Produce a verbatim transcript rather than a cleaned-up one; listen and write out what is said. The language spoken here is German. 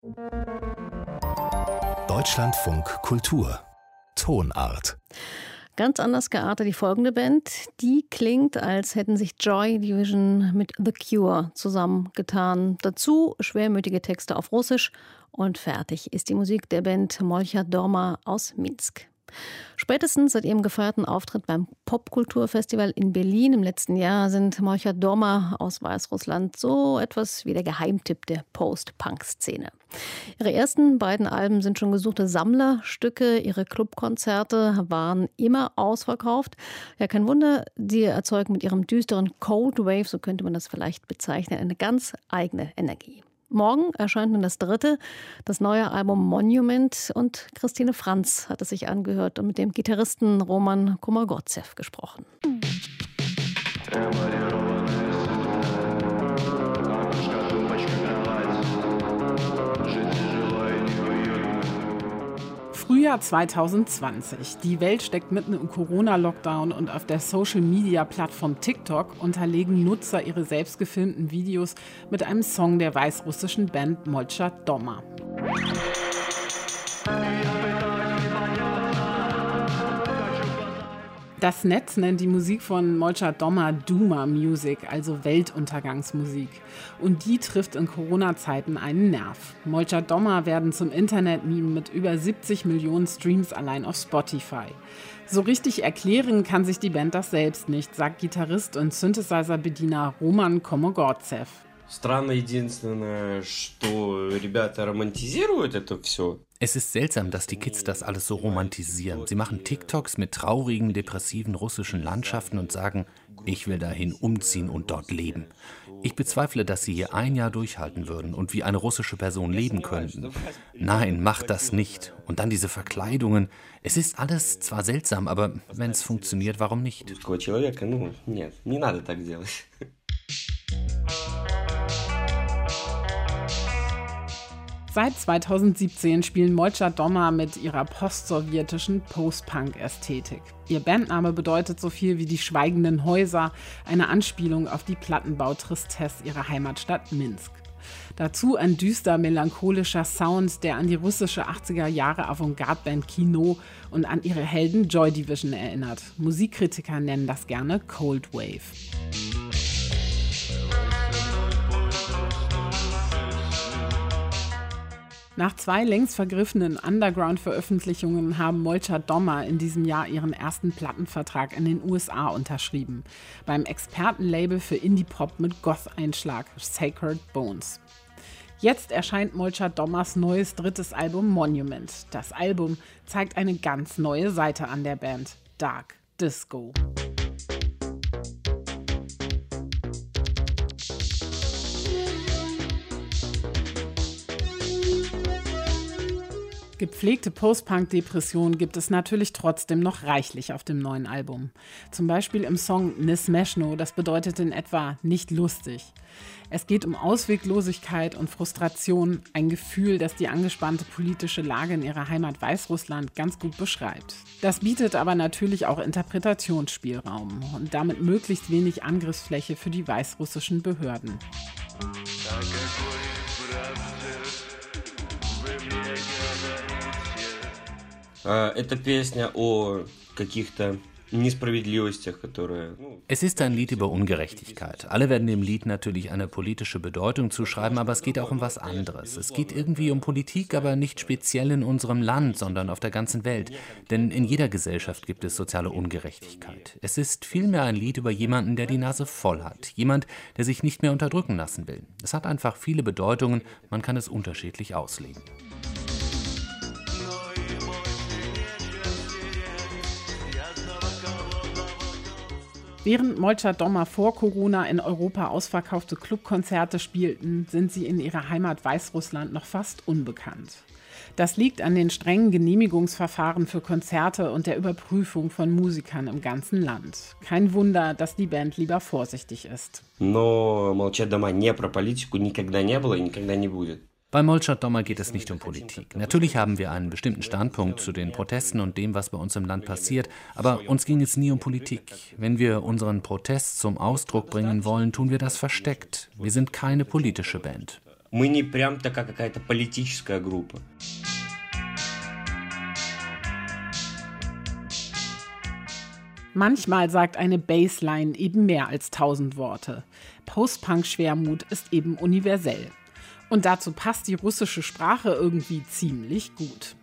Deutschlandfunk Kultur Tonart. Ganz anders geartet die folgende Band. Die klingt, als hätten sich Joy Division mit The Cure zusammengetan. Dazu schwermütige Texte auf Russisch und fertig ist die Musik der Band Molcha Doma aus Minsk. Spätestens seit ihrem gefeierten Auftritt beim Popkulturfestival in Berlin im letzten Jahr sind Molcha Doma aus Weißrussland so etwas wie der Geheimtipp der Post-Punk-Szene. Ihre ersten beiden Alben sind schon gesuchte Sammlerstücke. Ihre Clubkonzerte waren immer ausverkauft. Ja, kein Wunder, sie erzeugen mit ihrem düsteren Cold Wave, so könnte man das vielleicht bezeichnen, eine ganz eigene Energie. Morgen erscheint nun das dritte, das neue Album Monument, und Christine Franz hat es sich angehört und mit dem Gitarristen Roman Komogorzew gesprochen. Frühjahr zwanzig zwanzig. Die Welt steckt mitten im Corona-Lockdown und auf der Social-Media-Plattform TikTok unterlegen Nutzer ihre selbst gefilmten Videos mit einem Song der weißrussischen Band Molcha Doma. Das Netz nennt die Musik von Molcha Doma Duma Music, also Weltuntergangsmusik. Und die trifft in Corona-Zeiten einen Nerv. Molcha Doma werden zum Internet-Meme mit über siebzig Millionen Streams allein auf Spotify. So richtig erklären kann sich die Band das selbst nicht, sagt Gitarrist und Synthesizer-Bediener Roman Komogorzew. Странно единственное, что ребята романтизируют это все. Es ist seltsam, dass die Kids das alles so romantisieren. Sie machen TikToks mit traurigen, depressiven russischen Landschaften und sagen, ich will dahin umziehen und dort leben. Ich bezweifle, dass sie hier ein Jahr durchhalten würden und wie eine russische Person leben könnten. Nein, macht das nicht. Und dann diese Verkleidungen. Es ist alles zwar seltsam, aber wenn es funktioniert, warum nicht? Seit zwanzig siebzehn spielen Molcha Doma mit ihrer post-sowjetischen Post-Punk-Ästhetik. Ihr Bandname bedeutet so viel wie die schweigenden Häuser, eine Anspielung auf die Plattenbau-Tristesse ihrer Heimatstadt Minsk. Dazu ein düster melancholischer Sound, der an die russische achtziger Jahre Avantgarde-Band Kino und an ihre Helden Joy Division erinnert. Musikkritiker nennen das gerne Cold Wave. Nach zwei längst vergriffenen Underground-Veröffentlichungen haben Molcha Doma in diesem Jahr ihren ersten Plattenvertrag in den U S A unterschrieben. Beim Expertenlabel für Indie-Pop mit Goth-Einschlag Sacred Bones. Jetzt erscheint Molcha Domas neues drittes Album Monument. Das Album zeigt eine ganz neue Seite an der Band. Dark Disco. Gepflegte Post-Punk-Depression gibt es natürlich trotzdem noch reichlich auf dem neuen Album. Zum Beispiel im Song Nesmeshno, das bedeutet in etwa nicht lustig. Es geht um Ausweglosigkeit und Frustration, ein Gefühl, das die angespannte politische Lage in ihrer Heimat Weißrussland ganz gut beschreibt. Das bietet aber natürlich auch Interpretationsspielraum und damit möglichst wenig Angriffsfläche für die weißrussischen Behörden. Это песня о каких-то несправедливостях, которые... Es ist ein Lied über Ungerechtigkeit. Alle werden dem Lied natürlich eine politische Bedeutung zuschreiben, aber es geht auch um was anderes. Es geht irgendwie um Politik, aber nicht speziell in unserem Land, sondern auf der ganzen Welt. Denn in jeder Gesellschaft gibt es soziale Ungerechtigkeit. Es ist vielmehr ein Lied über jemanden, der die Nase voll hat. Jemand, der sich nicht mehr unterdrücken lassen will. Es hat einfach viele Bedeutungen, man kann es unterschiedlich auslegen. Während Molcha Doma vor Corona in Europa ausverkaufte Clubkonzerte spielten, sind sie in ihrer Heimat Weißrussland noch fast unbekannt. Das liegt an den strengen Genehmigungsverfahren für Konzerte und der Überprüfung von Musikern im ganzen Land. Kein Wunder, dass die Band lieber vorsichtig ist. Но Молча Дома не про политику никогда не было и никогда не будет. Bei Molcha Doma geht es nicht um Politik. Natürlich haben wir einen bestimmten Standpunkt zu den Protesten und dem, was bei uns im Land passiert, aber uns ging es nie um Politik. Wenn wir unseren Protest zum Ausdruck bringen wollen, tun wir das versteckt. Wir sind keine politische Band. Мы не прям такая какая-то политическая группа. Manchmal sagt eine Bassline eben mehr als tausend Worte. Post-Punk-Schwermut ist eben universell. Und dazu passt die russische Sprache irgendwie ziemlich gut.